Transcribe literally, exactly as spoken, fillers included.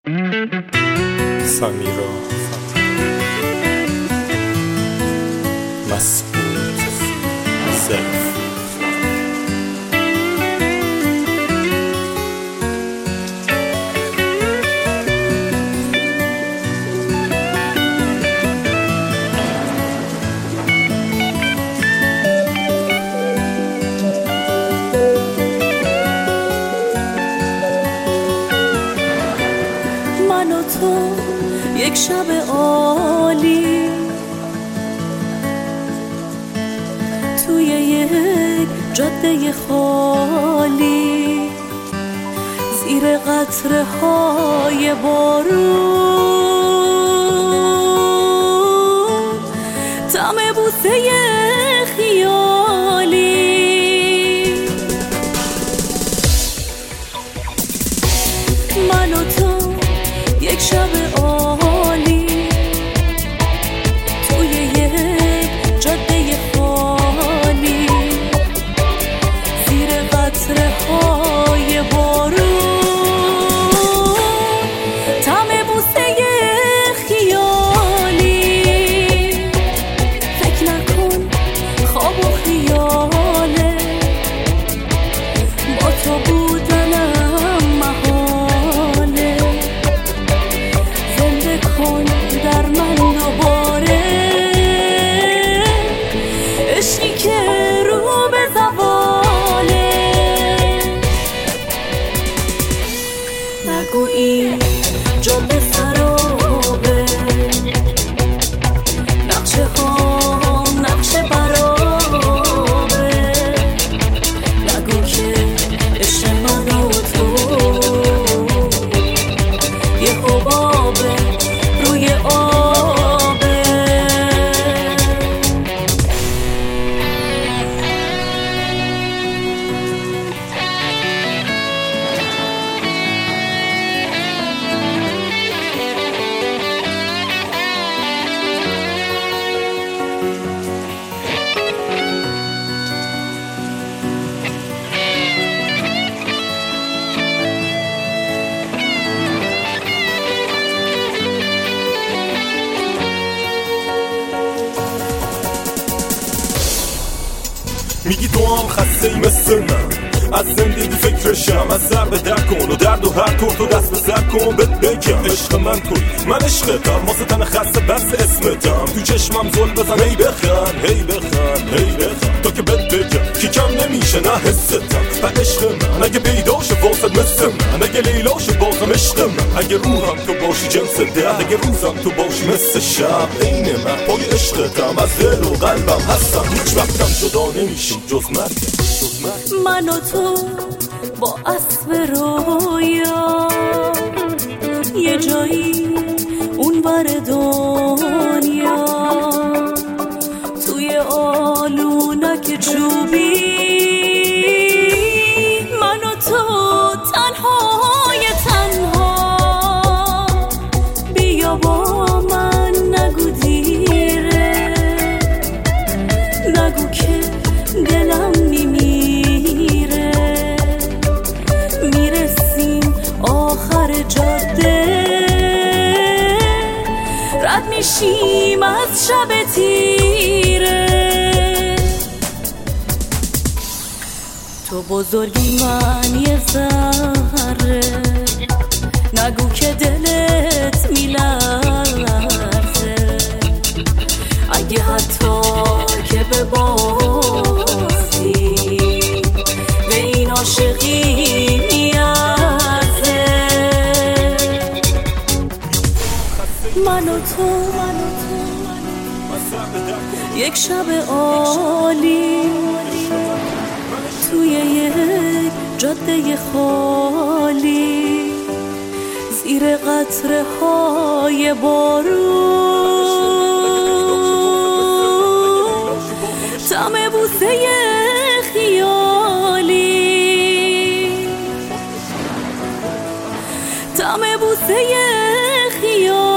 سمیرا مسعود سلف من و تو یک شب عالی توی یک جاده خالی زیر قطره های بارون طعم بوسه خیالی من و تو یک شب عالی توی یک جاده خالی زیر قطره های بارون طعم بوسه خیالی فکر نکن خواب و خیاله با تو بودنم محاله کن در من دوباره عشقی که رو به زواله نگو این جاده خرابه نقشه ها نقشه برابه نگو که عشق من و تو یه حبابه روی آبه میگی تو هم خسته ای مثل من از زندگی فکرشم از سر به در کن و درد و هر طور تو دست به سر کن بهت بگم عشق من توی من عشقتم واسه تن خسته بس اسمتم تو چشمم زل بزن هی بخند هی بخند هی بخند تا که بهت بگم کی کم نمیشه نه حستم و عشق من اگه پیداشه واسه مثل من اگه لیلاشه بازم عشق من اگه روحم تو باشی جنس ده اگه روزم تو باشی مثل شب عین من پای عشقتم از دل و قلبم هستم هیچ وقتم جدا نمیشیم جز مرگ من و تو با اسب رویا یه جایی اونور دنیا توی آلونک چوبی من و تو تنهای تنها بیا با من نگو دیره نگو که دلم میمیره میرسیم آخر جاده رد میشیم از شب تیره تو بزرگی من یه ذره نگو که دلت میلرزه اگه حتی که به بازی به این عاشقی میارزه من و تو یک شب عالی توی یک جاده خالی زیر قطره های بارون طعم بوسه خیالی طعم بوسه خیالی